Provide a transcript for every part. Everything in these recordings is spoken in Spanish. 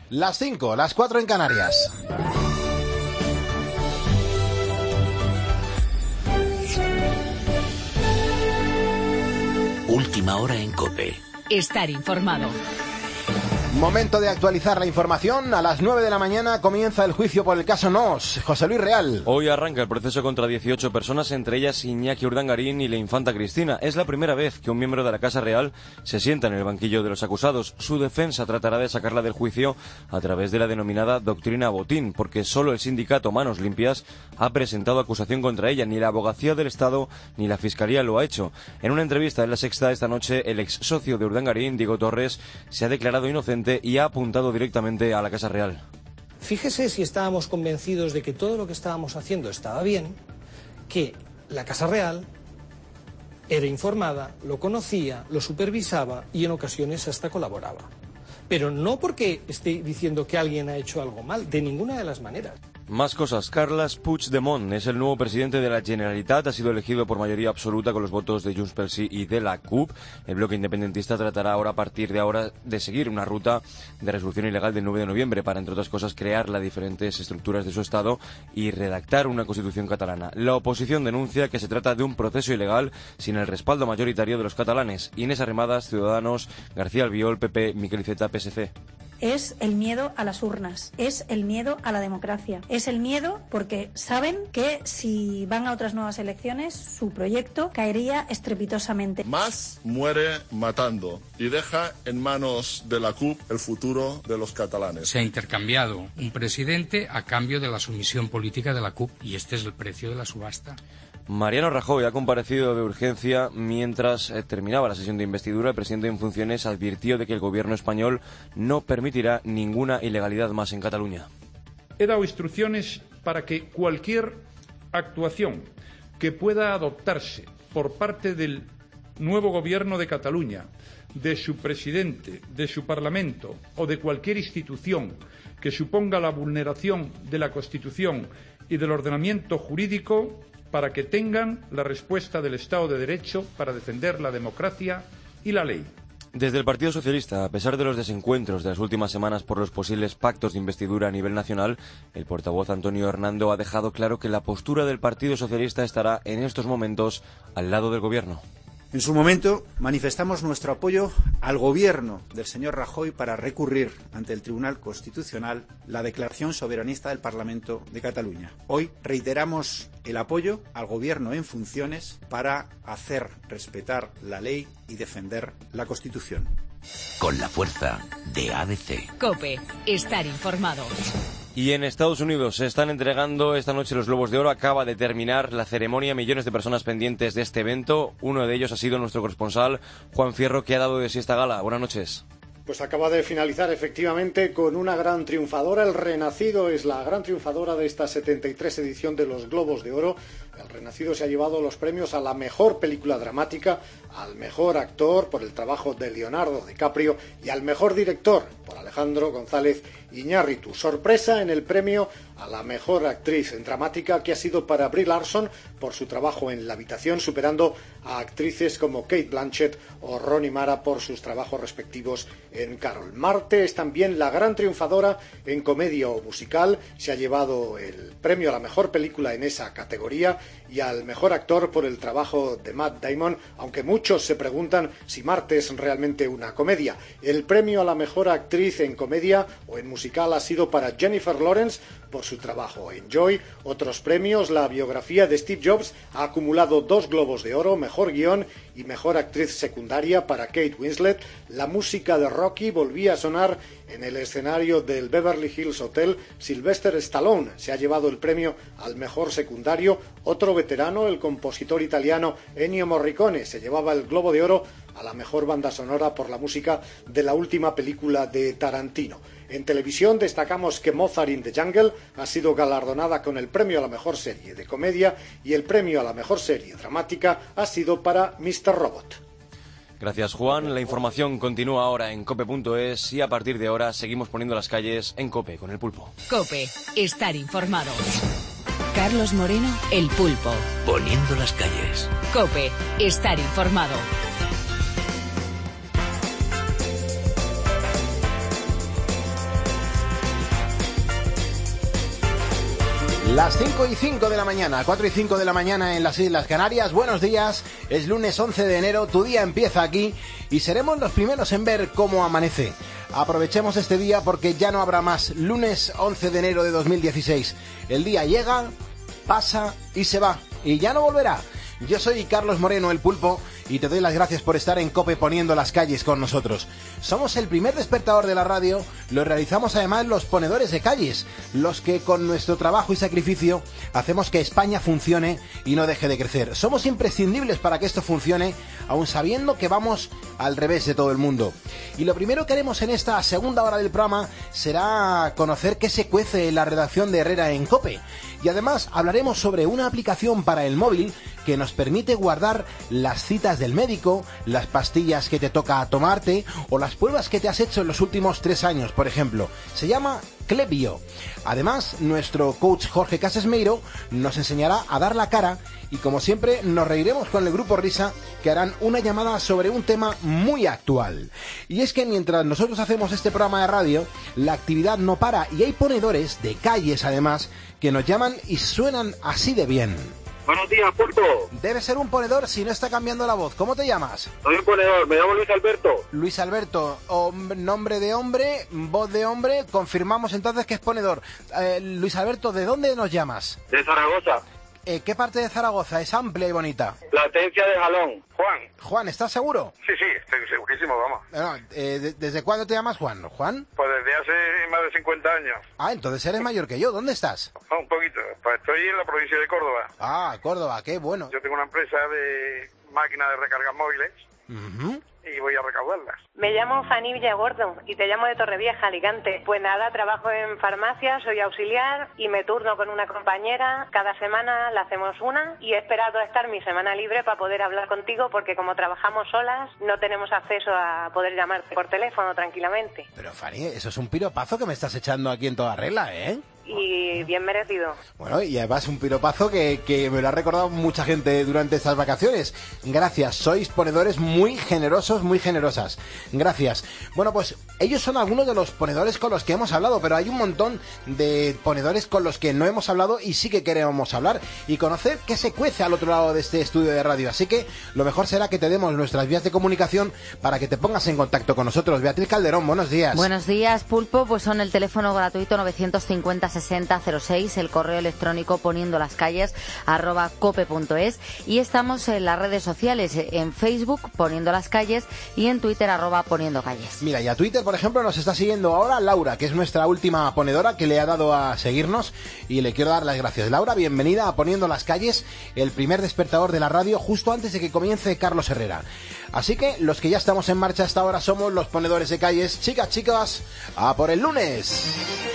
Las 5, las 4 en Canarias. Última hora en COPE. Estar informado. Momento de actualizar la información. A las 9 de la mañana comienza el juicio por el caso NOS. José Luis Real. Hoy arranca el proceso contra 18 personas, entre ellas Iñaki Urdangarín y la infanta Cristina. Es la primera vez que un miembro de la Casa Real se sienta en el banquillo de los acusados. Su defensa tratará de sacarla del juicio a través de la denominada doctrina Botín, porque solo el sindicato Manos Limpias ha presentado acusación contra ella. Ni la Abogacía del Estado ni la Fiscalía lo ha hecho. En una entrevista en La Sexta esta noche, el ex socio de Urdangarín, Diego Torres, se ha declarado inocente y ha apuntado directamente a la Casa Real. Fíjese si estábamos convencidos de que todo lo que estábamos haciendo estaba bien, que la Casa Real era informada, lo conocía, lo supervisaba y en ocasiones hasta colaboraba. Pero no porque esté diciendo que alguien ha hecho algo mal, de ninguna de las maneras. Más cosas. Carles Puigdemont es el nuevo presidente de la Generalitat. Ha sido elegido por mayoría absoluta con los votos de Junts pel Sí y de la CUP. El bloque independentista tratará ahora, a partir de ahora, de seguir una ruta de resolución ilegal del 9 de noviembre para, entre otras cosas, crear las diferentes estructuras de su Estado y redactar una constitución catalana. La oposición denuncia que se trata de un proceso ilegal sin el respaldo mayoritario de los catalanes. Inés Arrimadas, Ciudadanos; García Albiol, PP; Miquel Iceta, PSC. Es el miedo a las urnas, es el miedo a la democracia, es el miedo porque saben que si van a otras nuevas elecciones su proyecto caería estrepitosamente. Mas muere matando y deja en manos de la CUP el futuro de los catalanes. Se ha intercambiado un presidente a cambio de la sumisión política de la CUP y este es el precio de la subasta. Mariano Rajoy ha comparecido de urgencia mientras terminaba la sesión de investidura. El presidente en funciones advirtió de que el gobierno español no permitirá ninguna ilegalidad más en Cataluña. He dado instrucciones para que cualquier actuación que pueda adoptarse por parte del nuevo gobierno de Cataluña, de su presidente, de su Parlamento o de cualquier institución que suponga la vulneración de la Constitución y del ordenamiento jurídico, para que tengan la respuesta del Estado de Derecho para defender la democracia y la ley. Desde el Partido Socialista, a pesar de los desencuentros de las últimas semanas por los posibles pactos de investidura a nivel nacional, el portavoz Antonio Hernando ha dejado claro que la postura del Partido Socialista estará en estos momentos al lado del Gobierno. En su momento manifestamos nuestro apoyo al Gobierno del señor Rajoy para recurrir ante el Tribunal Constitucional la declaración soberanista del Parlamento de Cataluña. Hoy reiteramos el apoyo al Gobierno en funciones para hacer respetar la ley y defender la Constitución. Con la fuerza de ABC. COPE. Estar informado. Y en Estados Unidos se están entregando esta noche los Globos de Oro. Acaba de terminar la ceremonia. Millones de personas pendientes de este evento. Uno de ellos ha sido nuestro corresponsal, Juan Fierro, que ha dado de sí esta gala. Buenas noches. Pues acaba de finalizar efectivamente con una gran triunfadora. El Renacido es la gran triunfadora de esta 73 edición de los Globos de Oro. El Renacido se ha llevado los premios a la mejor película dramática, al mejor actor por el trabajo de Leonardo DiCaprio y al mejor director por Alejandro González Iñárritu. Sorpresa en el premio a la mejor actriz en dramática, que ha sido para Brie Larson por su trabajo en La habitación, superando a actrices como Cate Blanchett o Rooney Mara por sus trabajos respectivos en Carol. Marte es también la gran triunfadora en comedia o musical. Se ha llevado el premio a la mejor película en esa categoría y al mejor actor por el trabajo de Matt Damon, aunque muchos se preguntan si Marte es realmente una comedia. El premio a la mejor actriz en comedia o en musical ha sido para Jennifer Lawrence por su trabajo en Joy. Otros premios: la biografía de Steve Jobs ha acumulado 2 Globos de Oro, mejor guión y mejor actriz secundaria para Kate Winslet. La música de Rocky volvía a sonar en el escenario del Beverly Hills Hotel. Sylvester Stallone se ha llevado el premio al mejor secundario. Otro veterano, el compositor italiano Ennio Morricone, se llevaba el Globo de Oro a la mejor banda sonora por la música de la última película de Tarantino. En televisión destacamos que Mozart in the Jungle ha sido galardonada con el premio a la mejor serie de comedia y el premio a la mejor serie dramática ha sido para Mr. Robot. Gracias, Juan. La información continúa ahora en cope.es y a partir de ahora seguimos poniendo las calles en COPE con el Pulpo. COPE. Estar informado. Carlos Moreno, el Pulpo. Poniendo las calles. COPE. Estar informado. Las 5:05 de la mañana, 4:05 de la mañana en las Islas Canarias. Buenos días, es lunes 11 de enero, tu día empieza aquí y seremos los primeros en ver cómo amanece. Aprovechemos este día porque ya no habrá más lunes 11 de enero de 2016. El día llega, pasa y se va y ya no volverá. Yo soy Carlos Moreno, el Pulpo, y te doy las gracias por estar en COPE poniendo las calles con nosotros. Somos el primer despertador de la radio, lo realizamos además los ponedores de calles, los que con nuestro trabajo y sacrificio hacemos que España funcione y no deje de crecer. Somos imprescindibles para que esto funcione, aun sabiendo que vamos al revés de todo el mundo. Y lo primero que haremos en esta segunda hora del programa será conocer qué se cuece en la redacción de Herrera en COPE. Y además hablaremos sobre una aplicación para el móvil que nos permite guardar las citas del médico, las pastillas que te toca tomarte o las pruebas que te has hecho en los últimos 3 años, por ejemplo. Se llama Clebio. Además, nuestro coach Jorge Casesmeiro nos enseñará a dar la cara y, como siempre, nos reiremos con el grupo Risa, que harán una llamada sobre un tema muy actual. Y es que mientras nosotros hacemos este programa de radio, la actividad no para y hay ponedores de calles, además, que nos llaman y suenan así de bien. Buenos días, Pulpo. Debe ser un ponedor si no está cambiando la voz. ¿Cómo te llamas? Soy un ponedor, me llamo Luis Alberto. Luis Alberto, nombre de hombre, voz de hombre, confirmamos entonces que es ponedor. Luis Alberto, ¿de dónde nos llamas? De Zaragoza. ¿Qué parte de Zaragoza? Es amplia y bonita. Platencia de Jalón. Juan. Juan, ¿estás seguro? Sí, estoy segurísimo, vamos. Bueno, ¿desde cuándo te llamas Juan? ¿Juan? Pues desde hace más de 50 años. Ah, entonces eres mayor que yo. ¿Dónde estás? Un poquito. Pues estoy en la provincia de Córdoba. Ah, Córdoba, qué bueno. Yo tengo una empresa de máquinas de recargas móviles. Y voy a recaudarlas. Me llamo Fanny Villagordo y te llamo de Torrevieja, Alicante. Pues nada, trabajo en farmacia, soy auxiliar y me turno con una compañera. Cada semana la hacemos una y he esperado a estar mi semana libre para poder hablar contigo porque como trabajamos solas no tenemos acceso a poder llamarte por teléfono tranquilamente. Pero Fanny, eso es un piropazo que me estás echando aquí en toda regla, ¿eh? Y bien merecido. Bueno, y además un piropazo que me lo ha recordado mucha gente durante estas vacaciones. Gracias, sois ponedores muy generosos, muy generosas. Gracias. Bueno, pues ellos son algunos de los ponedores con los que hemos hablado, pero hay un montón de ponedores con los que no hemos hablado y sí que queremos hablar y conocer qué se cuece al otro lado de este estudio de radio. Así que lo mejor será que te demos nuestras vías de comunicación para que te pongas en contacto con nosotros. Beatriz Calderón, buenos días. Buenos días, Pulpo. Pues son el teléfono gratuito 950-6006, el correo electrónico poniendolascalles @cope.es y estamos en las redes sociales, en Facebook poniendo las calles y en Twitter @poniendo calles. Mira, y a Twitter, por ejemplo, nos está siguiendo ahora Laura, que es nuestra última ponedora que le ha dado a seguirnos y le quiero dar las gracias. Laura, bienvenida a Poniendo las Calles, el primer despertador de la radio justo antes de que comience Carlos Herrera. Así que los que ya estamos en marcha hasta ahora somos los ponedores de calles. Chicas, a por el lunes.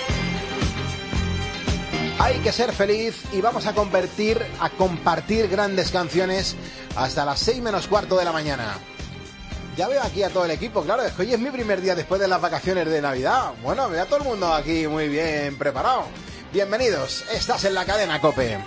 Hay que ser feliz y vamos a compartir grandes canciones hasta las 6 menos cuarto de la mañana. Ya veo aquí a todo el equipo, claro, es que hoy es mi primer día después de las vacaciones de Navidad. Bueno, veo a todo el mundo aquí muy bien preparado. Bienvenidos, estás en la cadena COPE.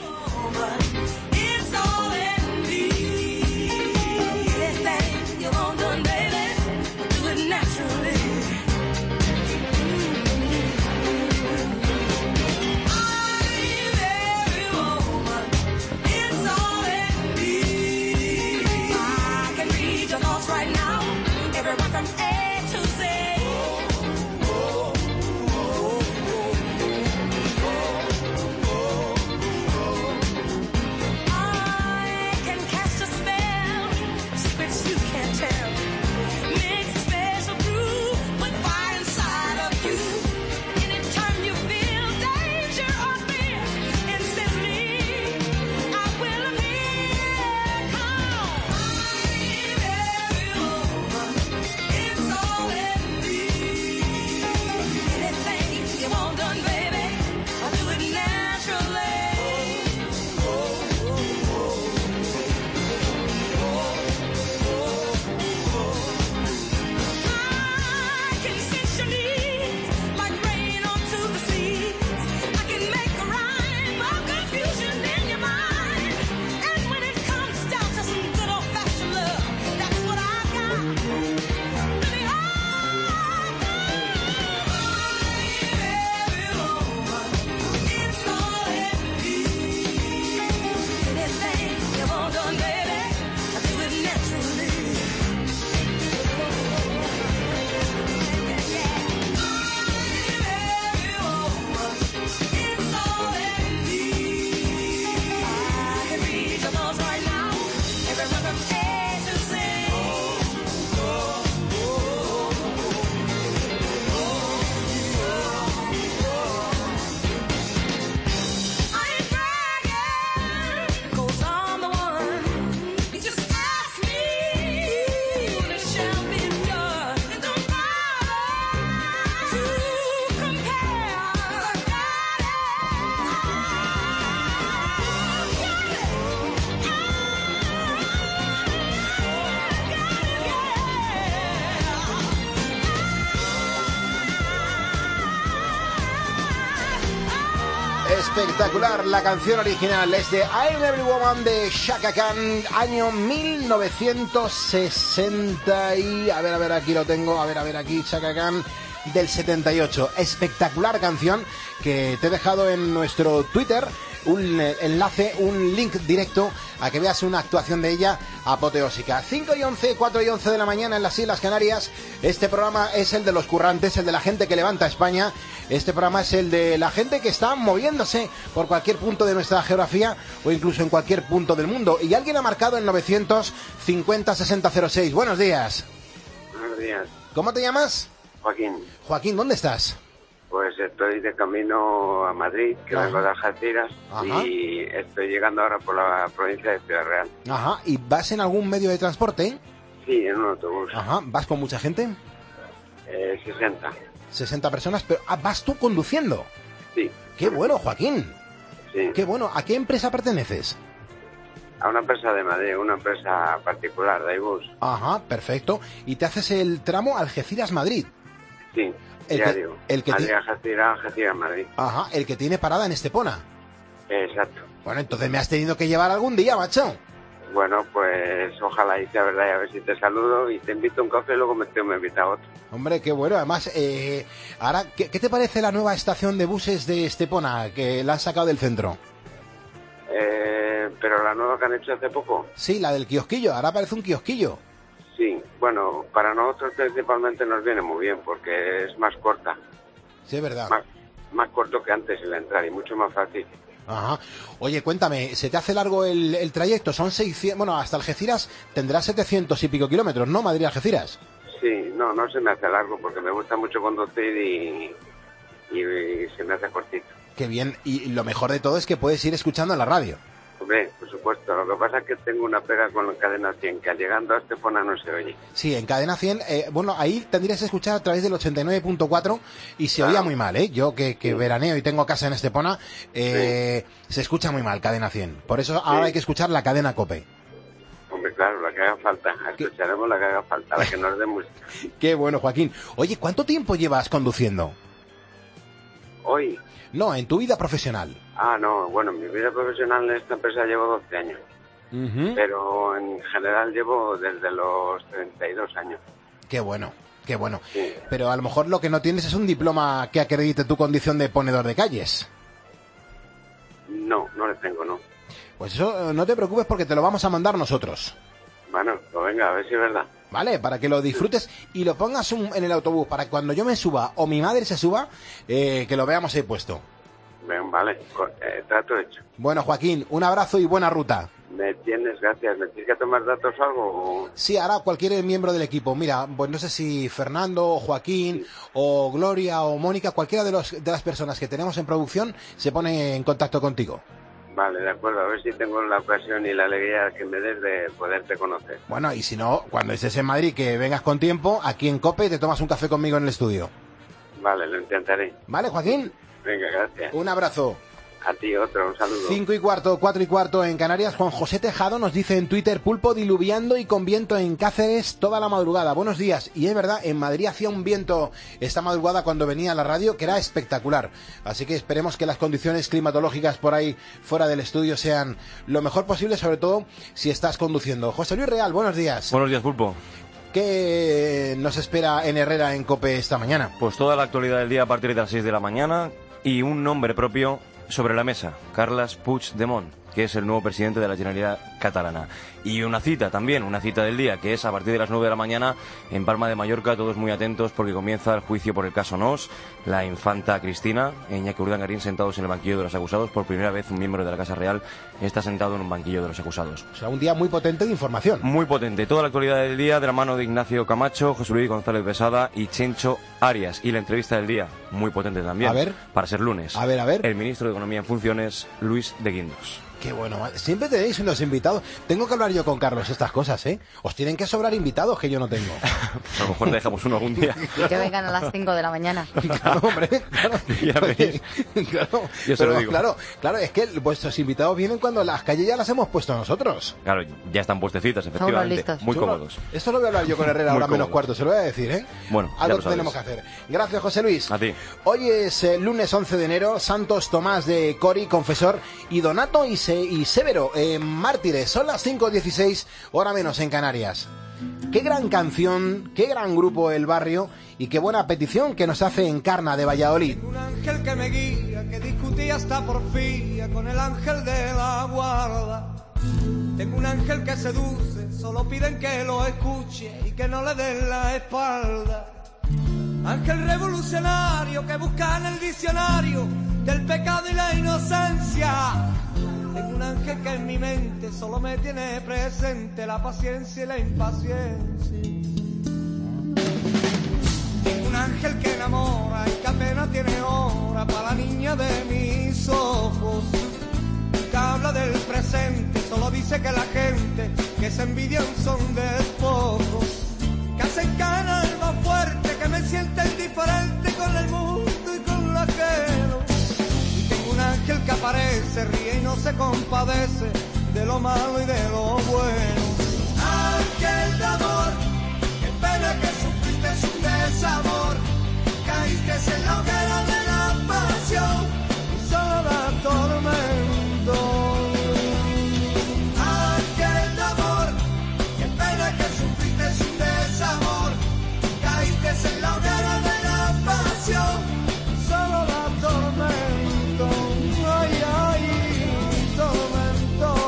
Espectacular, la canción original es de I'm Every Woman de Chaka Khan, año 1960 y... A ver, aquí lo tengo, aquí Chaka Khan del 78. Espectacular canción que te he dejado en nuestro Twitter, un enlace, un link directo a que veas una actuación de ella apoteósica. 5 y 11, 4 y 11 de la mañana en las Islas Canarias. Este programa es el de los currantes, el de la gente que levanta España. Este programa es el de la gente que está moviéndose por cualquier punto de nuestra geografía o incluso en cualquier punto del mundo. Y alguien ha marcado el 950-6006. Buenos días. Buenos días. ¿Cómo te llamas? Joaquín. Joaquín, ¿dónde estás? Pues estoy de camino a Madrid, que vengo de Algeciras, y estoy llegando ahora por la provincia de Ciudad Real. Ajá, ¿y vas en algún medio de transporte? Sí, en un autobús. Ajá, ¿vas con mucha gente? 60. 60 personas, pero ¿vas tú conduciendo? Sí. ¡Qué bueno, Joaquín! Sí. ¡Qué bueno! ¿A qué empresa perteneces? A una empresa de Madrid, una empresa particular, de iBus. Ajá, perfecto. ¿Y te haces el tramo Algeciras-Madrid? Sí, diario. Algeciras-Madrid. Ajá, el que tiene parada en Estepona. Exacto. Bueno, entonces me has tenido que llevar algún día, macho. Bueno, pues ojalá y sea verdad, y a ver si te saludo y te invito a un café y luego me invita a otro. Hombre, qué bueno. Además, ahora, ¿qué te parece la nueva estación de buses de Estepona que la han sacado del centro? Pero la nueva que han hecho hace poco. Sí, la del kiosquillo. Ahora parece un kiosquillo. Sí, bueno, para nosotros principalmente nos viene muy bien porque es más corta. Sí, es verdad. Más corto que antes el entrar y mucho más fácil. Ajá. Oye, cuéntame, ¿se te hace largo el trayecto? Son 600... Bueno, hasta Algeciras tendrá 700 y pico kilómetros, ¿no? Madrid-Algeciras. Sí, no se me hace largo porque me gusta mucho conducir y se me hace cortito. Qué bien. Y lo mejor de todo es que puedes ir escuchando en la radio. Hombre, por supuesto. Lo que pasa es que tengo una pega con la cadena 100, que llegando a Estepona no se oye. Sí, en cadena 100, bueno, ahí tendrías que escuchar a través del 89.4 y se oía muy mal, ¿eh? Yo que veraneo y tengo casa en Estepona, se escucha muy mal cadena 100. Por eso ahora hay que escuchar la cadena COPE. Hombre, claro, la que haga falta. Escucharemos la que haga falta, la que nos dé música. Qué bueno, Joaquín. Oye, ¿cuánto tiempo llevas conduciendo? Hoy. No, en tu vida profesional. No, bueno, en mi vida profesional en esta empresa llevo 12 años. Pero en general llevo desde los 32 años. Qué bueno, qué bueno. Sí. Pero a lo mejor lo que no tienes es un diploma que acredite tu condición de ponedor de calles. No le tengo, no. Pues eso no te preocupes porque te lo vamos a mandar nosotros. Bueno, pues venga, a ver si es verdad. Vale, para que lo disfrutes y lo pongas en el autobús, para que cuando yo me suba o mi madre se suba, que lo veamos ahí puesto. Bien, vale, trato hecho. Bueno, Joaquín, un abrazo y buena ruta. Gracias. ¿Me tienes que tomar datos o algo? Sí, ahora cualquier miembro del equipo. Mira, pues no sé si Fernando, o Joaquín, o Gloria, o Mónica, cualquiera de las personas que tenemos en producción se pone en contacto contigo. Vale, de acuerdo, a ver si tengo la ocasión y la alegría que me des de poderte conocer. Bueno, y si no, cuando estés en Madrid, que vengas con tiempo, aquí en COPE te tomas un café conmigo en el estudio. Vale, lo intentaré. Vale, Joaquín. Venga, gracias. Un abrazo. A ti otro, un saludo. 5:15, 4:15 en Canarias. Juan José Tejado nos dice en Twitter: pulpo diluviando y con viento en Cáceres toda la madrugada. Buenos días. Y es verdad, en Madrid hacía un viento esta madrugada cuando venía a la radio que era espectacular. Así que esperemos que las condiciones climatológicas por ahí fuera del estudio sean lo mejor posible, sobre todo si estás conduciendo. José Luis Real, buenos días. Buenos días, pulpo. ¿Qué nos espera en Herrera en COPE esta mañana? Pues toda la actualidad del día a partir de las 6 de la mañana y un nombre propio sobre la mesa, Carles Puigdemont, que es el nuevo presidente de la Generalitat catalana. Y una cita también, una cita del día, que es a partir de las 9 de la mañana en Palma de Mallorca, todos muy atentos porque comienza el juicio por el caso Nos, la infanta Cristina, Iñaki Urdangarín sentados en el banquillo de los acusados. Por primera vez un miembro de la Casa Real está sentado en un banquillo de los acusados. O sea, un día muy potente de información. Muy potente, toda la actualidad del día de la mano de Ignacio Camacho, José Luis González Besada y Chencho Arias. Y la entrevista del día, muy potente también, a ver, para ser lunes. A ver. El ministro de Economía en funciones, Luis de Guindos. Qué bueno, siempre tenéis unos invitados. Tengo que hablar yo con Carlos estas cosas, ¿eh? Os tienen que sobrar invitados que yo no tengo. Pues a lo mejor dejamos uno algún día. Y que vengan a las 5 de la mañana. Claro, hombre, claro. Ya veis. Claro, Yo se lo digo. Claro, es que vuestros invitados vienen cuando las calles ya las hemos puesto nosotros. Claro, ya están puestecitas, efectivamente. Muy cómodos. Esto lo voy a hablar yo con Herrera ahora menos cuarto, se lo voy a decir, ¿eh? Bueno, algo tenemos que hacer. Gracias, José Luis. A ti. Hoy es lunes 11 de enero, Santos Tomás de Cori, confesor, y Donato y Severo, mártires. Son las 5:16, hora menos en Canarias. Qué gran canción, qué gran grupo El Barrio, y qué buena petición que nos hace Encarna de Valladolid. Un ángel que me guía, que discutía hasta porfía con el ángel de la guarda. Tengo un ángel que seduce, solo piden que lo escuche y que no le den la espalda. Ángel revolucionario que busca en el diccionario del pecado y la inocencia. Tengo un ángel que en mi mente solo me tiene presente la paciencia y la impaciencia. Tengo un ángel que enamora y que apenas tiene hora para la niña de mis ojos. Que habla del presente, solo dice que la gente que se envidian son despojos. Que hacen caer el más fuerte, que me siente indiferente con el mundo y con lo ajeno. Y tengo un ángel que aparece, ríe y no se compadece de lo malo y de lo bueno. Ángel de amor, qué pena que sufriste un desamor. Caíste en la hoguera de la pasión y solo da tormento. Ángel de amor, qué pena que sufriste un desamor. Caíste en la hoguera de la pasión y solo da tormento. Ay, ay, tormento.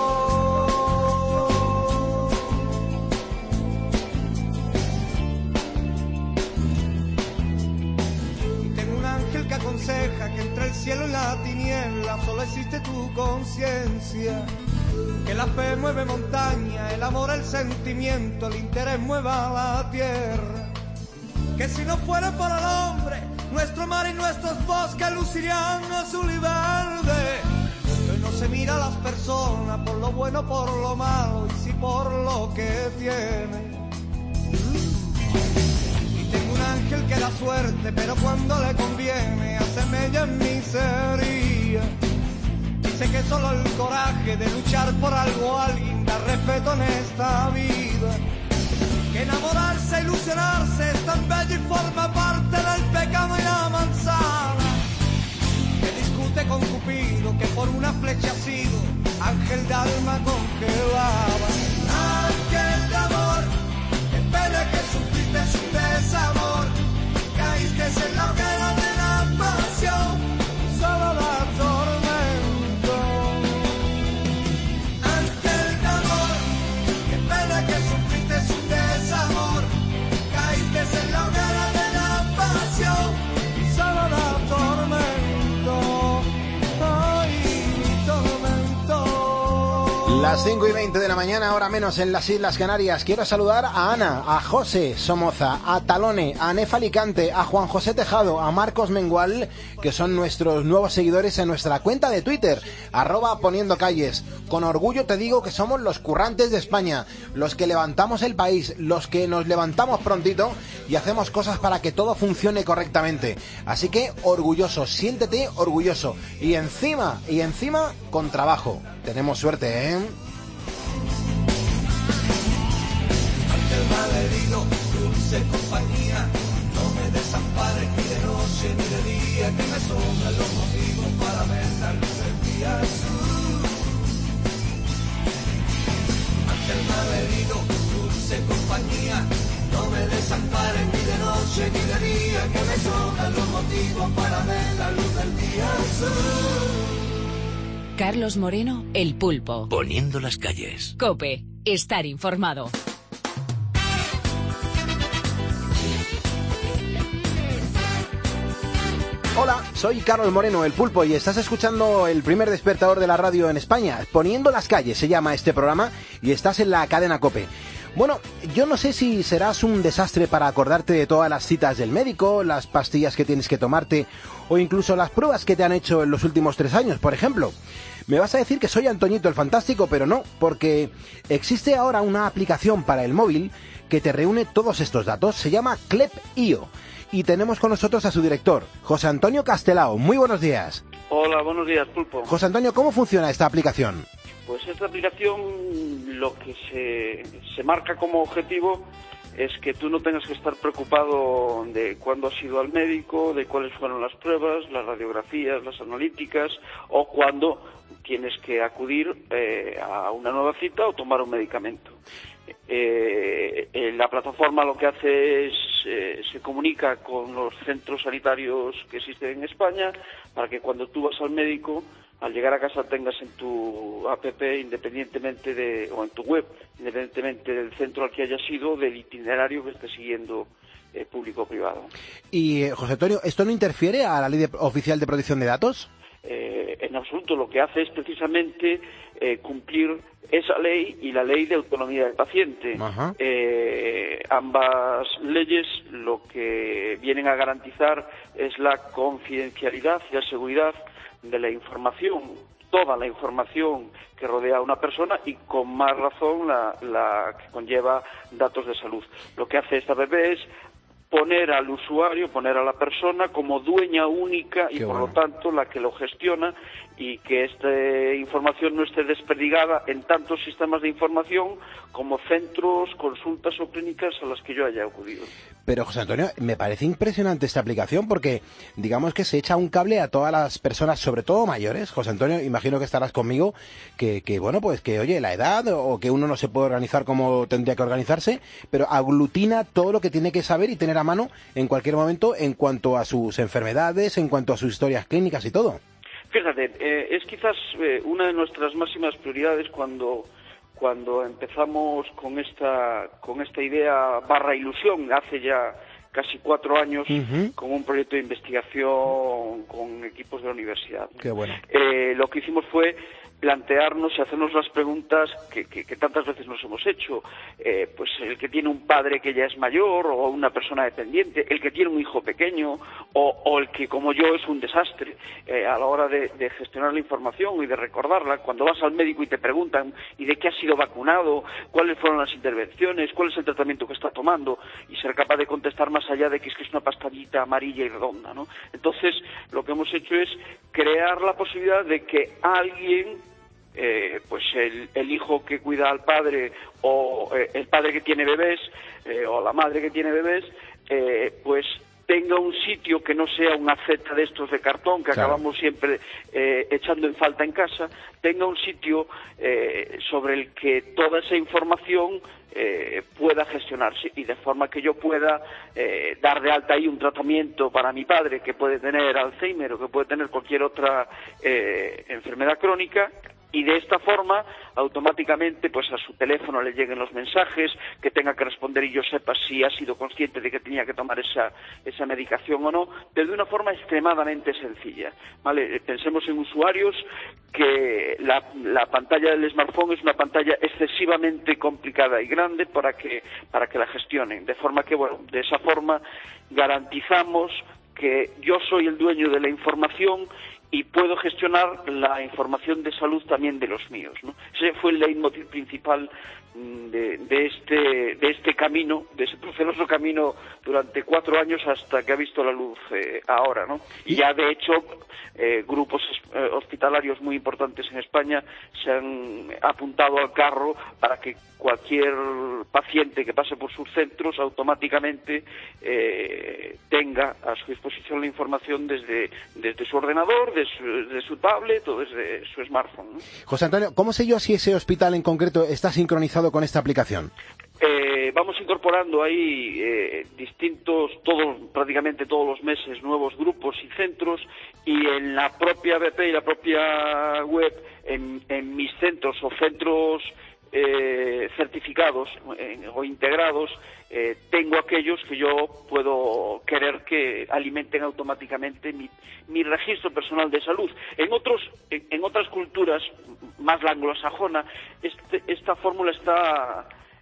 Que aconseja que entre el cielo y la tiniebla solo existe tu conciencia, que la fe mueve montaña, el amor, el sentimiento, el interés mueva la tierra, que si no fuera por el hombre, nuestro mar y nuestros bosques lucirían azul y verde. Que hoy no se mira a las personas por lo bueno, por lo malo y sí por lo que tienen. Tengo un ángel que da suerte, pero cuando le conviene hace mella en miseria. Dice que solo el coraje de luchar por algo a alguien da respeto en esta vida. Que enamorarse, ilusionarse es tan bello y forma parte del pecado y la manzana. Que discute con Cupido, que por una flecha ha sido ángel de alma congelada. Ángel de amor, qué pena que sufriste un desamor. Caíste en la hoguera de la pasión, solo da tormento. Ángel de amor, qué pena que sufriste un desamor. Caíste en la hoguera de la pasión, solo da tormento. Ay, tormento. Las 5:20 de la mañana, ahora menos en las Islas Canarias. Quiero saludar a Ana, a José Somoza, a Talone, a Nefa Alicante, a Juan José Tejado, a Marcos Mengual, que son nuestros nuevos seguidores en nuestra cuenta de Twitter, @poniendocalles. Con orgullo te digo que somos los currantes de España, los que levantamos el país, los que nos levantamos prontito y hacemos cosas para que todo funcione correctamente. Así que orgulloso, siéntete orgulloso. Y encima, con trabajo. Tenemos suerte, ¿eh? Ángel malherido, dulce compañía, no me desampares ni de noche ni de día, que me sobran los motivos para ver la luz del día azul. Ángel malherido, dulce compañía, no me desampares ni de noche ni de día, que me sobran los motivos para ver la luz del día azul. Carlos Moreno, El Pulpo. Poniendo las calles. COPE. Estar informado. Hola, soy Carlos Moreno, El Pulpo, y estás escuchando el primer despertador de la radio en España. Poniendo las calles se llama este programa y estás en la cadena COPE. Bueno, yo no sé si serás un desastre para acordarte de todas las citas del médico, las pastillas que tienes que tomarte o incluso las pruebas que te han hecho en los últimos 3 años, por ejemplo. Me vas a decir que soy Antoñito el Fantástico, pero no, porque existe ahora una aplicación para el móvil que te reúne todos estos datos. Se llama Klep.io y tenemos con nosotros a su director, José Antonio Castelao. Muy buenos días. Hola, buenos días, Pulpo. José Antonio, ¿cómo funciona esta aplicación? Pues esta aplicación lo que se marca como objetivo es que tú no tengas que estar preocupado de cuándo has ido al médico, de cuáles fueron las pruebas, las radiografías, las analíticas, o cuándo tienes que acudir a una nueva cita o tomar un medicamento. La plataforma lo que hace es se comunica con los centros sanitarios que existen en España para que cuando tú vas al médico, al llegar a casa tengas en tu app, independientemente o en tu web, independientemente del centro al que hayas ido, del itinerario que estés siguiendo, público o privado. Y, José Antonio, ¿esto no interfiere a la Ley Oficial de Protección de Datos? En absoluto. Lo que hace es precisamente cumplir esa ley y la ley de autonomía del paciente. Ambas leyes lo que vienen a garantizar es la confidencialidad y la seguridad de la información, toda la información que rodea a una persona y con más razón la que conlleva datos de salud. Lo que hace esta app es poner al usuario, poner a la persona como dueña única y por lo tanto la que lo gestiona, y que esta información no esté desperdigada en tantos sistemas de información como centros, consultas o clínicas a las que yo haya acudido. Pero, José Antonio, me parece impresionante esta aplicación porque digamos que se echa un cable a todas las personas, sobre todo mayores. José Antonio, imagino que estarás conmigo, que bueno, pues que oye, la edad o que uno no se puede organizar como tendría que organizarse, pero aglutina todo lo que tiene que saber y tener a mano en cualquier momento en cuanto a sus enfermedades, en cuanto a sus historias clínicas y todo. Fíjate, es quizás una de nuestras máximas prioridades cuando empezamos con esta idea / ilusión hace ya casi 4 años, con un proyecto de investigación con equipos de la universidad. Qué bueno. Lo que hicimos fue plantearnos y hacernos las preguntas que tantas veces nos hemos hecho. Pues el que tiene un padre que ya es mayor o una persona dependiente, el que tiene un hijo pequeño o el que, como yo, es un desastre a la hora de gestionar la información y de recordarla. Cuando vas al médico y te preguntan ¿y de qué has sido vacunado? ¿Cuáles fueron las intervenciones? ¿Cuál es el tratamiento que está tomando? Y ser capaz de contestar más allá de que es una pastillita amarilla y redonda, ¿no? Entonces, lo que hemos hecho es crear la posibilidad de que alguien, pues el hijo que cuida al padre o el padre que tiene bebés o la madre que tiene bebés, pues tenga un sitio que no sea una cesta de estos de cartón que acabamos siempre echando en falta en casa, tenga un sitio sobre el que toda esa información pueda gestionarse y de forma que yo pueda dar de alta ahí un tratamiento para mi padre que puede tener Alzheimer o que puede tener cualquier otra enfermedad crónica, y de esta forma automáticamente pues a su teléfono le lleguen los mensajes, que tenga que responder y yo sepa si ha sido consciente de que tenía que tomar esa medicación o no, pero de una forma extremadamente sencilla, ¿vale? Pensemos en usuarios que la pantalla del smartphone es una pantalla excesivamente complicada y grande para que la gestionen, de forma que, bueno, de esa forma garantizamos que yo soy el dueño de la información y puedo gestionar la información de salud también de los míos, ¿no? Ese fue el leitmotiv principal de este camino, de ese proceloso camino durante 4 años hasta que ha visto la luz ahora, ¿no? Y ya, de hecho, grupos hospitalarios muy importantes en España se han apuntado al carro para que cualquier paciente que pase por sus centros automáticamente tenga a su disposición la información desde su ordenador, de su tablet o desde su smartphone, ¿no? José Antonio, ¿cómo sé yo si ese hospital en concreto está sincronizado con esta aplicación? Vamos incorporando ahí prácticamente todos los meses nuevos grupos y centros, y en la propia app y la propia web, en mis centros o centros certificados o integrados, tengo aquellos que yo puedo querer que alimenten automáticamente mi registro personal de salud. En otras culturas, más la anglosajona, esta fórmula está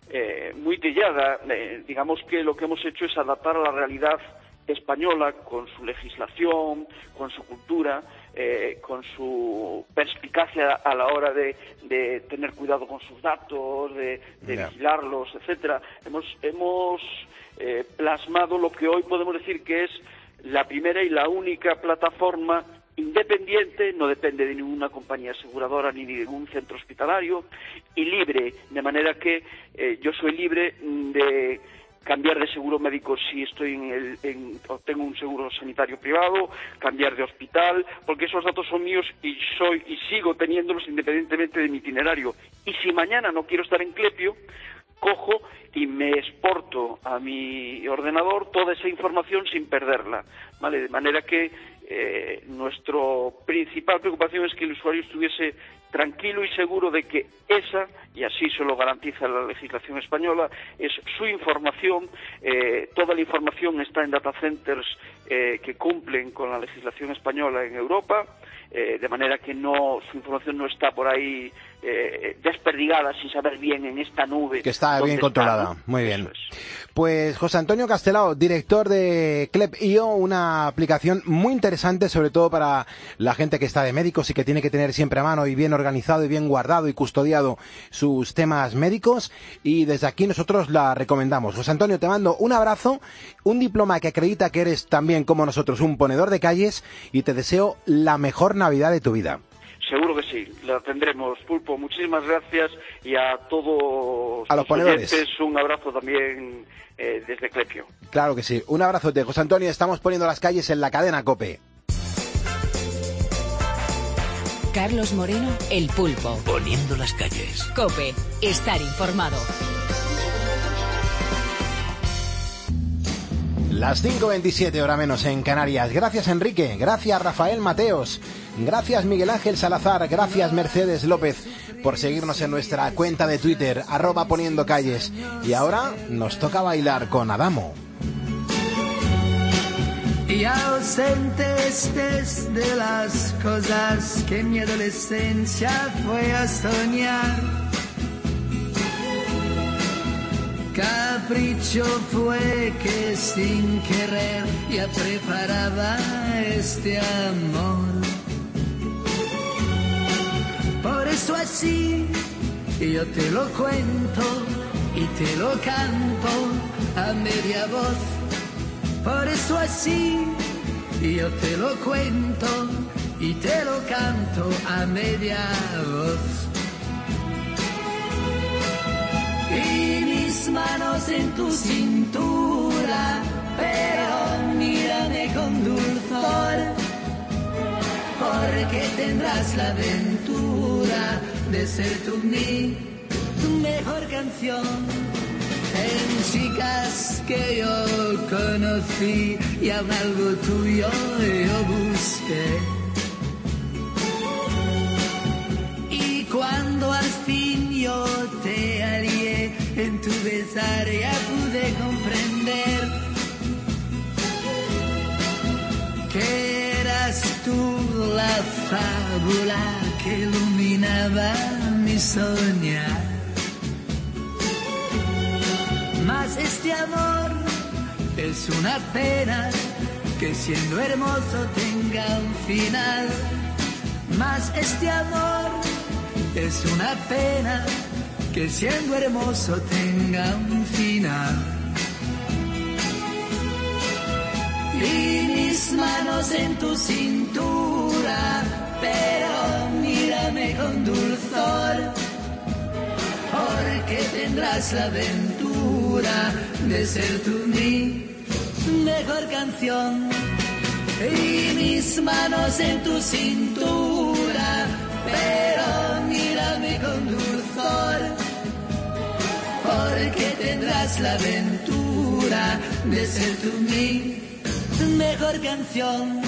muy trillada. Digamos que lo que hemos hecho es adaptar a la realidad española, con su legislación, con su cultura, con su perspicacia a la hora de tener cuidado con sus datos, de vigilarlos, etcétera. Hemos plasmado lo que hoy podemos decir que es la primera y la única plataforma independiente, no depende de ninguna compañía aseguradora ni de ningún centro hospitalario, y libre, de manera que yo soy libre de cambiar de seguro médico si estoy o tengo un seguro sanitario privado, cambiar de hospital, porque esos datos son míos y sigo teniéndolos independientemente de mi itinerario. Y si mañana no quiero estar en Clepio, cojo y me exporto a mi ordenador toda esa información sin perderla, ¿vale? De manera que nuestra principal preocupación es que el usuario estuviese tranquilo y seguro de que esa, y así se lo garantiza la legislación española, es su información. Toda la información está en data centers que cumplen con la legislación española en Europa, de manera que su información no está por ahí desperdigada sin saber bien en esta nube. Que está bien controlada, ¿no? Muy bien. Pues José Antonio Castelao, director de Clep.io, una aplicación muy interesante, sobre todo para la gente que está de médicos y que tiene que tener siempre a mano y bien organizado y bien guardado y custodiado sus temas médicos, y desde aquí nosotros la recomendamos. José Antonio, te mando un abrazo, un diploma que acredita que eres también como nosotros un ponedor de calles, y te deseo la mejor Navidad de tu vida. Seguro que sí, la tendremos, Pulpo. Muchísimas gracias, y a todos los ponedores oyentes un abrazo también desde Clepio. Claro que sí, un abrazote, José Antonio. Estamos poniendo las calles en la cadena COPE. Carlos Moreno, El Pulpo. Poniendo las calles. COPE, estar informado. Las 5:27, hora menos en Canarias. Gracias, Enrique. Gracias, Rafael Mateos. Gracias, Miguel Ángel Salazar. Gracias, Mercedes López, por seguirnos en nuestra cuenta de Twitter, @poniendocalles. Y ahora nos toca bailar con Adamo. Y ausentes de las cosas que en mi adolescencia fue a soñar. Capricho fue que sin querer ya preparaba este amor. Por eso así yo te lo cuento y te lo canto a media voz. Por eso así yo te lo cuento y te lo canto a media voz. Y mis manos en tu cintura, pero mírame con dulzor, porque tendrás la aventura de ser tú mi mejor canción. En chicas que yo conocí y aún algo tuyo yo busqué. Y cuando al fin yo te hallé, en tu besar ya pude comprender que eras tú la fábula que iluminaba mi soñar. Mas este amor es una pena que siendo hermoso tenga un final. Mas este amor es una pena que siendo hermoso tenga un final. Y mis manos en tu cintura, pero mírame con dulzor, porque tendrás la aventura de ser tú mi mejor canción. Y mis manos en tu cintura, pero mírame con dulzor, porque tendrás la aventura de ser tú mi mejor canción.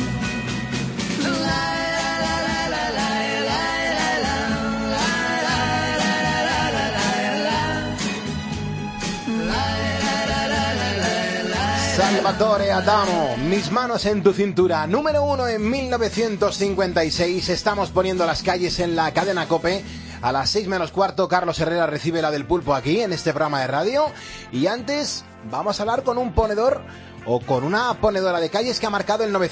Salvatore Adamo, Mis manos en tu cintura, número 1 en 1956. Estamos poniendo las calles en la cadena COPE. A las 6 menos cuarto, Carlos Herrera recibe la del Pulpo aquí, en este programa de radio. Y antes vamos a hablar con un ponedor o con una ponedora de calles que ha marcado el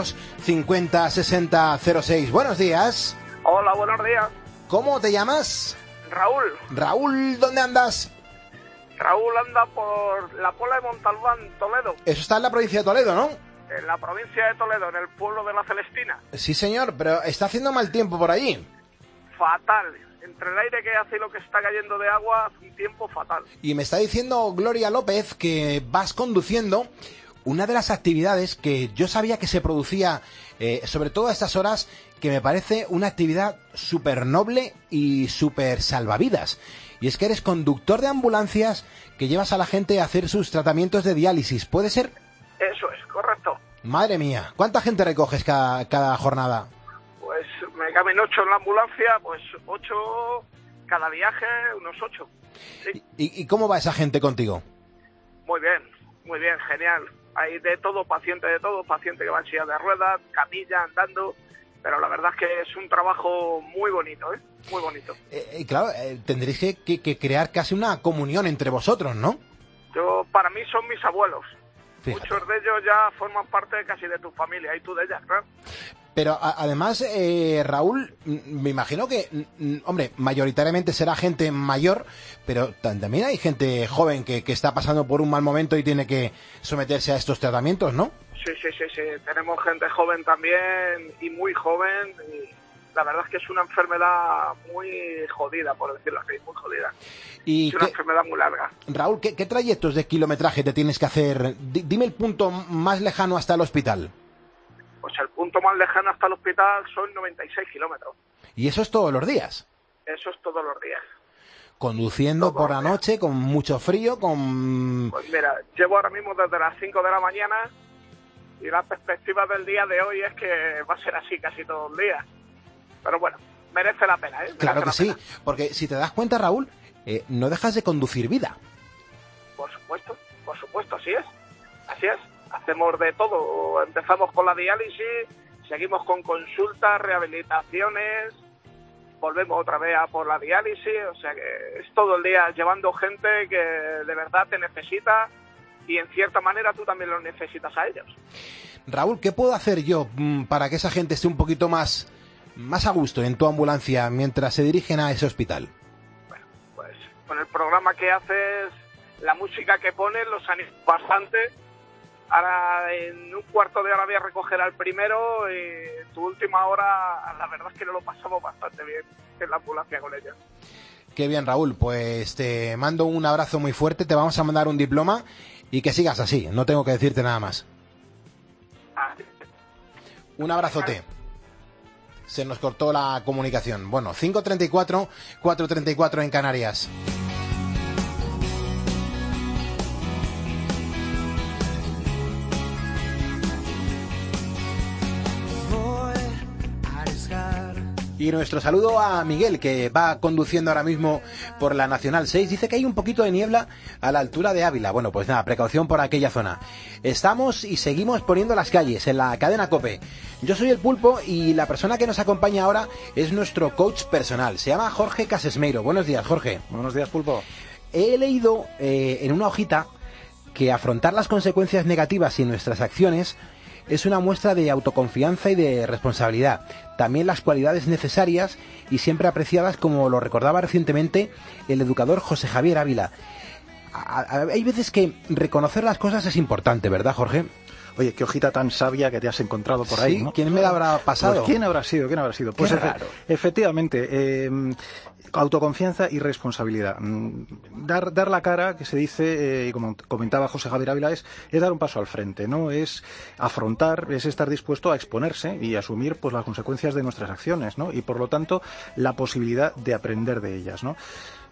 950-6006. Buenos días. Hola, buenos días. ¿Cómo te llamas? Raúl. Raúl, ¿dónde andas? Raúl anda por la Pola de Montalbán, Toledo. Eso está en la provincia de Toledo, ¿no? En la provincia de Toledo, en el pueblo de La Celestina. Sí, señor, pero está haciendo mal tiempo por allí. Fatal. Entre el aire que hace y lo que está cayendo de agua, hace un tiempo fatal. Y me está diciendo Gloria López que vas conduciendo una de las actividades que yo sabía que se producía, sobre todo a estas horas, que me parece una actividad súper noble y súper salvavidas. Y es que eres conductor de ambulancias que llevas a la gente a hacer sus tratamientos de diálisis. ¿Puede ser? Eso es, correcto. Madre mía, ¿cuánta gente recoges cada jornada? Pues me caben 8 en la ambulancia, pues 8 cada viaje, unos 8. Sí. ¿Y cómo va esa gente contigo? Muy bien, genial. Hay de todo, paciente que va en silla de ruedas, camilla, andando, pero la verdad es que es un trabajo muy bonito, muy bonito. Claro, tendréis que crear casi una comunión entre vosotros, ¿no? Para mí son mis abuelos. Fíjate. Muchos de ellos ya forman parte casi de tu familia, y tú de ellas, claro. Pero además, Raúl, me imagino que, hombre, mayoritariamente será gente mayor, pero también hay gente joven que está pasando por un mal momento y tiene que someterse a estos tratamientos, ¿no? Sí. Tenemos gente joven también y muy joven. Y la verdad es que es una enfermedad muy jodida, por decirlo así, muy jodida. Es una enfermedad muy larga. Raúl, ¿qué trayectos de kilometraje te tienes que hacer? Dime el punto más lejano hasta el hospital. Pues el punto más lejano hasta el hospital son 96 kilómetros. ¿Y eso es todos los días? Eso es todos los días. Conduciendo por la noche, con mucho frío, con... Pues mira, llevo ahora mismo desde las 5 de la mañana y la perspectiva del día de hoy es que va a ser así casi todos los días. Pero bueno, merece la pena, ¿eh? Claro que sí, porque si te das cuenta, Raúl, no dejas de conducir vida. Por supuesto, así es. Hacemos de todo. Empezamos con la diálisis, seguimos con consultas, rehabilitaciones, volvemos otra vez a por la diálisis, o sea que es todo el día llevando gente que de verdad te necesita y en cierta manera tú también los necesitas a ellos. Raúl, ¿qué puedo hacer yo para que esa gente esté un poquito más a gusto en tu ambulancia mientras se dirigen a ese hospital? Bueno, pues con el programa que haces, la música que pones, los anima bastante. Ahora en un cuarto de hora voy a recoger al primero y tu última hora, la verdad es que nos lo pasamos bastante bien en la ambulancia con ella. Qué bien, Raúl, pues te mando un abrazo muy fuerte, te vamos a mandar un diploma y que sigas así, no tengo que decirte nada más. Un abrazote. Se nos cortó la comunicación. Bueno, 5:34, 4:34 en Canarias. Y nuestro saludo a Miguel, que va conduciendo ahora mismo por la Nacional 6. Dice que hay un poquito de niebla a la altura de Ávila. Bueno, pues nada, precaución por aquella zona. Estamos y seguimos poniendo las calles en la cadena COPE. Yo soy el Pulpo y la persona que nos acompaña ahora es nuestro coach personal. Se llama Jorge Casesmeiro. Buenos días, Jorge. Buenos días, Pulpo. He leído en una hojita que afrontar las consecuencias negativas y nuestras acciones es una muestra de autoconfianza y de responsabilidad. También las cualidades necesarias y siempre apreciadas, como lo recordaba recientemente el educador José Javier Ávila. Hay veces que reconocer las cosas es importante, ¿verdad, Jorge? Oye, qué hojita tan sabia que te has encontrado por ahí, ¿no? ¿Quién me la habrá pasado? Pues, ¿quién habrá sido? Pues raro. Efectivamente, autoconfianza y responsabilidad. Dar la cara, que se dice, y como comentaba José Javier Ávila, es dar un paso al frente, ¿no? Es afrontar, es estar dispuesto a exponerse y asumir pues las consecuencias de nuestras acciones, ¿no? Y por lo tanto, la posibilidad de aprender de ellas, ¿no?